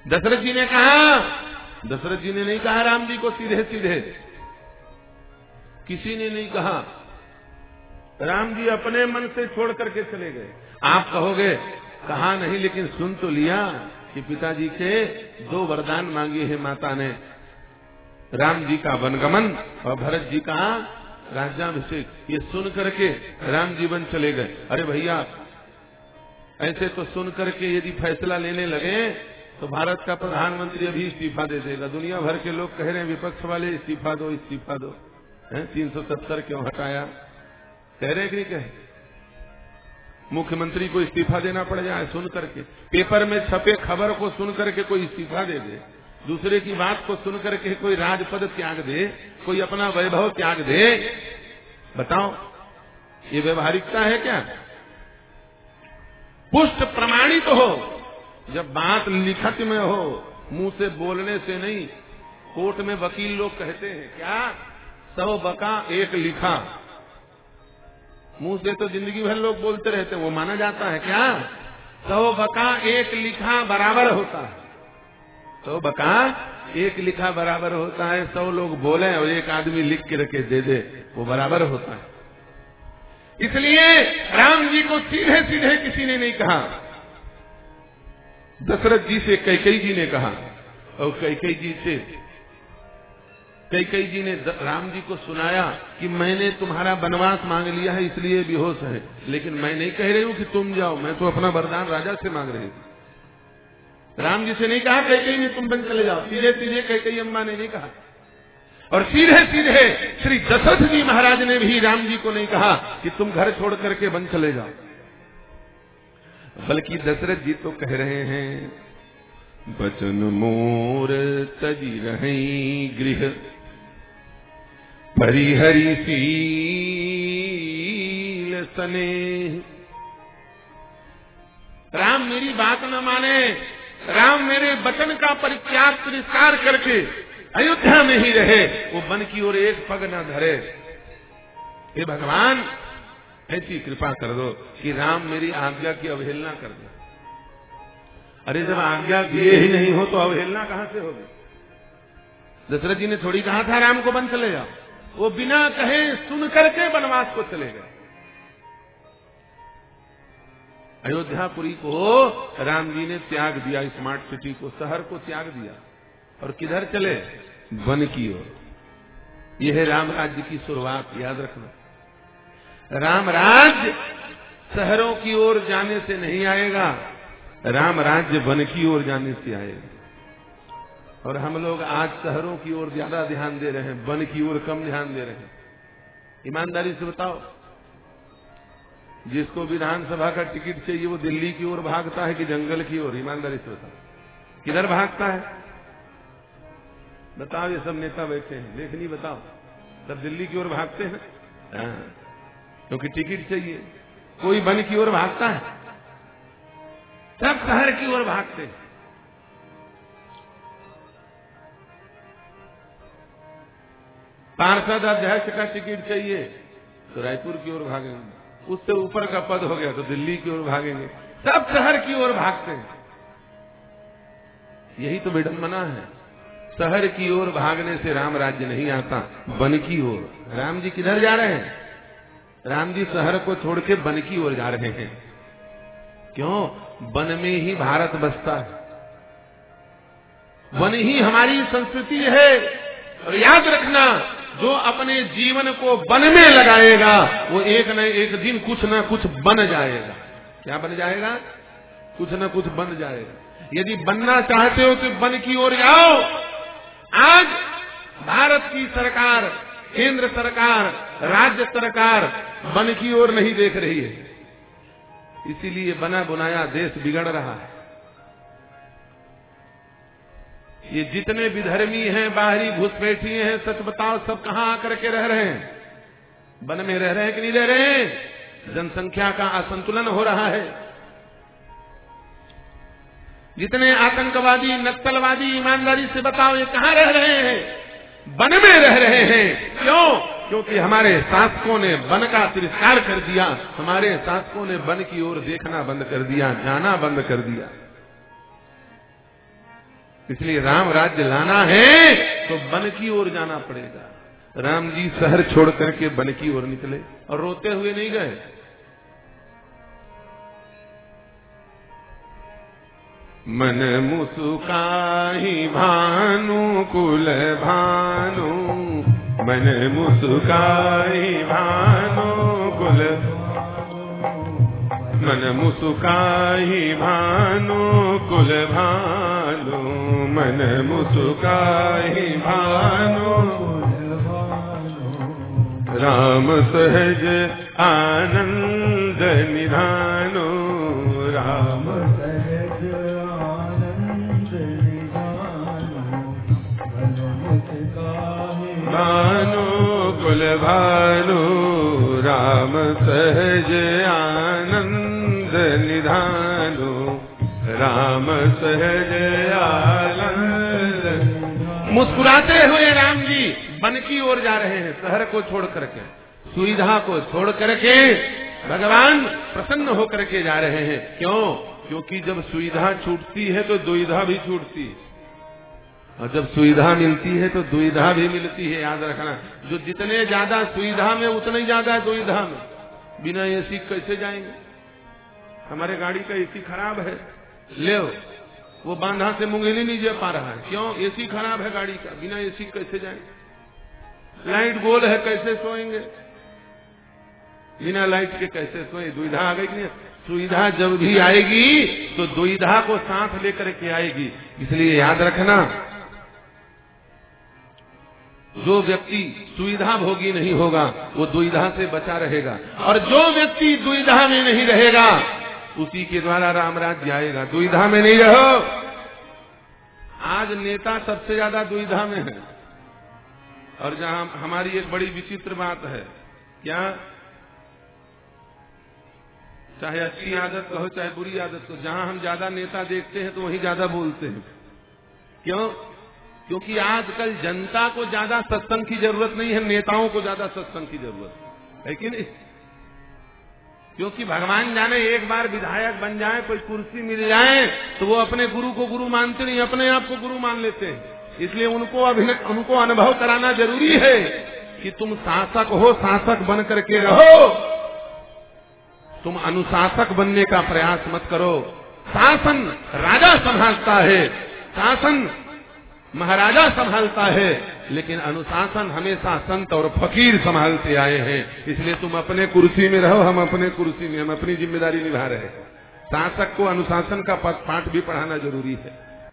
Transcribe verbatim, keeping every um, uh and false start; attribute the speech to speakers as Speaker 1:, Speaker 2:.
Speaker 1: दशरथ जी ने कहा, दशरथ जी ने नहीं कहा राम जी को सीधे सीधे, किसी ने नहीं कहा। राम जी अपने मन से छोड़ करके चले गए। आप कहोगे कहा नहीं, लेकिन सुन तो लिया कि पिताजी के दो वरदान मांगे हैं माता ने, राम जी का वनगमन और भरत जी का राज्याभिषेक। ये सुन करके राम जी वन चले गए। अरे भैया, ऐसे तो सुन करके यदि फैसला लेने लगे तो भारत का प्रधानमंत्री अभी इस्तीफा दे देगा। दुनिया भर के लोग कह रहे हैं विपक्ष वाले इस्तीफा दो इस्तीफा दो, है तीन सौ सत्तर क्यों हटाया, कह रहे कि नहीं कहे। मुख्यमंत्री को इस्तीफा देना पड़ जाए सुन करके, पेपर में छपे खबर को सुन करके कोई इस्तीफा दे दे, दूसरे की बात को सुन करके कोई राजपद त्याग दे, कोई अपना वैभव त्याग दे। बताओ ये व्यवहारिकता है क्या? पुष्ट प्रमाणित तो हो, जब बात लिखत में हो, मुंह से बोलने से नहीं। कोर्ट में वकील लोग कहते हैं क्या, सौ बका एक लिखा। मुंह से तो जिंदगी भर लोग बोलते रहते हैं, वो माना जाता है क्या? सौ बका एक लिखा बराबर होता है, सौ बका एक लिखा बराबर होता है। सौ लोग बोले और एक आदमी लिख के रखे दे दे, वो बराबर होता है। इसलिए राम जी को सीधे सीधे किसी ने नहीं कहा, दशरथ जी से कैकेयी जी ने कहा, और कैकेयी जी से कैकेयी जी ने राम जी को सुनाया कि मैंने तुम्हारा वनवास मांग लिया है इसलिए बेहोश है, लेकिन मैं नहीं कह रही हूं कि तुम जाओ, मैं तो अपना वरदान राजा से मांग रही थी। राम जी से नहीं कहा कैकेयी ने तुम बन चले जाओ, सीधे सीधे कैकेयी अम्मा ने नहीं कहा। और सीधे सीधे श्री दशरथ जी महाराज ने भी राम जी को नहीं कहा कि तुम घर छोड़ करके वन चले जाओ, बल्कि दशरथ जी तो कह रहे हैं बचन मोर तजी रहे गृह परिहरि सील सने। राम मेरी बात न माने, राम मेरे वचन का परित्याग तिरस्कार करके अयोध्या में ही रहे, वो वन की ओर एक पग न धरे। हे भगवान ऐसी कृपा कर दो कि राम मेरी आज्ञा की अवहेलना कर दे। अरे जब आज्ञा दिए ही नहीं हो तो अवहेलना कहां से होगी? दशरथ जी ने थोड़ी कहा था राम को वन चले जाओ, वो बिना कहे सुन करके वनवास को चले गए। अयोध्यापुरी को राम जी ने त्याग दिया, स्मार्ट सिटी को, शहर को त्याग दिया, और किधर चले? वन की ओर। यह है राम राज्य की शुरुआत, याद रखना। राम राज्य शहरों की ओर जाने से नहीं आएगा, राम राज्य वन की ओर जाने से आएगा। और हम लोग आज शहरों की ओर ज्यादा ध्यान दे रहे हैं, वन की ओर कम ध्यान दे रहे हैं। ईमानदारी से बताओ, जिसको विधानसभा का टिकट चाहिए वो दिल्ली की ओर भागता है कि जंगल की ओर? ईमानदारी से बताओ, किधर भागता है? बताओ, ये सब नेता बैठे हैं, लेखनी बताओ, सब दिल्ली की ओर भागते हैं क्योंकि टिकट चाहिए। कोई वन की ओर भागता है? सब शहर की ओर भागते हैं। पार्षद अध्यक्ष का टिकट चाहिए तो रायपुर की ओर भागेंगे, उससे ऊपर का पद हो गया तो दिल्ली की ओर भागेंगे, सब शहर की ओर भागते हैं। यही तो विडंबना है। शहर की ओर भागने से राम राज्य नहीं आता, वन की ओर। राम जी किधर जा रहे हैं? राम जी शहर को छोड़ के वन की ओर जा रहे हैं। क्यों? वन में ही भारत बसता है, वन ही हमारी संस्कृति है। और याद रखना, जो अपने जीवन को वन में लगाएगा वो एक न एक दिन कुछ न कुछ बन जाएगा। क्या बन जाएगा? कुछ न कुछ बन जाएगा। यदि बनना चाहते हो तो वन की ओर जाओ। आज भारत की सरकार, केंद्र सरकार, राज्य सरकार वन की ओर नहीं देख रही है, इसीलिए बना बुनाया देश बिगड़ रहा है। ये जितने विधर्मी हैं, बाहरी घुसपैठी हैं, सच बताओ सब कहां आकर के रह रहे हैं? वन में रह रहे हैं कि नहीं रह रहे हैं? जनसंख्या का असंतुलन हो रहा है। जितने आतंकवादी, नक्सलवादी, ईमानदारी से बताओ, ये कहां रह रहे हैं? वन में रह रहे हैं। क्यों? क्योंकि हमारे शासकों ने वन का तिरस्कार कर दिया, हमारे शासकों ने वन की ओर देखना बंद कर दिया, जाना बंद कर दिया। इसलिए राम राज्य लाना है तो वन की ओर जाना पड़ेगा। राम जी शहर छोड़ करके वन की ओर निकले और रोते हुए नहीं गए। मन मुसुकाहि भानु कुल भानु, मन मुसुकाहि भानु कुल, मन मुसुकाहि भानु कुल भानु, मन मुसुकाहि भानु, राम सहज आनंद निधानो, राम सहज आनंद निधानो, भानु कुल भानु, राम सहज आनंद निधानो, राम सहज आनंद। मुस्कुराते हुए राम जी वन की ओर जा रहे हैं, शहर को छोड़ करके, सुविधा को छोड़ करके भगवान प्रसन्न होकर के जा रहे हैं। क्यों? क्योंकि जब सुविधा छूटती है तो दुविधा भी छूटती है, और जब सुविधा मिलती है तो दुविधा भी मिलती है। याद रखना, जो जितने ज्यादा सुविधा में उतने ही ज्यादा दुविधा में। बिना एसी कैसे जाएंगे? हमारे गाड़ी का एसी खराब है, ले वो बांधा से मुंगेली नहीं जा पा रहा है। क्यों? एसी खराब है गाड़ी का, बिना एसी कैसे जाएंगे? लाइट गोल है, कैसे सोएंगे? बिना लाइट के कैसे सोए? दुविधा आ गई कि नहीं? सुविधा जब भी आएगी तो दुविधा को साथ लेकर के आएगी। इसलिए याद रखना, जो व्यक्ति सुविधा भोगी नहीं होगा वो दुविधा से बचा रहेगा, और जो व्यक्ति दुविधा में नहीं रहेगा उसी के द्वारा राम राज्य आएगा। दुविधा में नहीं रहो। आज नेता सबसे ज्यादा दुविधा में है, और जहां हमारी एक बड़ी विचित्र बात है, क्या चाहे अच्छी आदत कहो चाहे बुरी आदत कहो, जहां हम ज्यादा नेता देखते हैं तो वहीं ज्यादा बोलते हैं। क्यों? क्योंकि आजकल जनता को ज्यादा सत्संग की जरूरत नहीं है, नेताओं को ज्यादा सत्संग की जरूरत है कि नहीं? क्योंकि भगवान जाने एक बार विधायक बन जाए, कोई कुर्सी मिल जाए तो वो अपने गुरु को गुरु मानते नहीं, अपने आप को गुरु मान लेते हैं। इसलिए उनको उनको अनुभव कराना जरूरी है कि तुम शासक हो, शासक बन करके रहो, तुम अनुशासक बनने का प्रयास मत करो। शासन राजा संभालता है, शासन महाराजा संभालता है, लेकिन अनुशासन हमेशा संत और फकीर संभालते आए हैं। इसलिए तुम अपने कुर्सी में रहो, हम अपने कुर्सी में, हम अपनी जिम्मेदारी निभा रहे हैं। शासक को अनुशासन का पाठ भी पढ़ाना जरूरी है।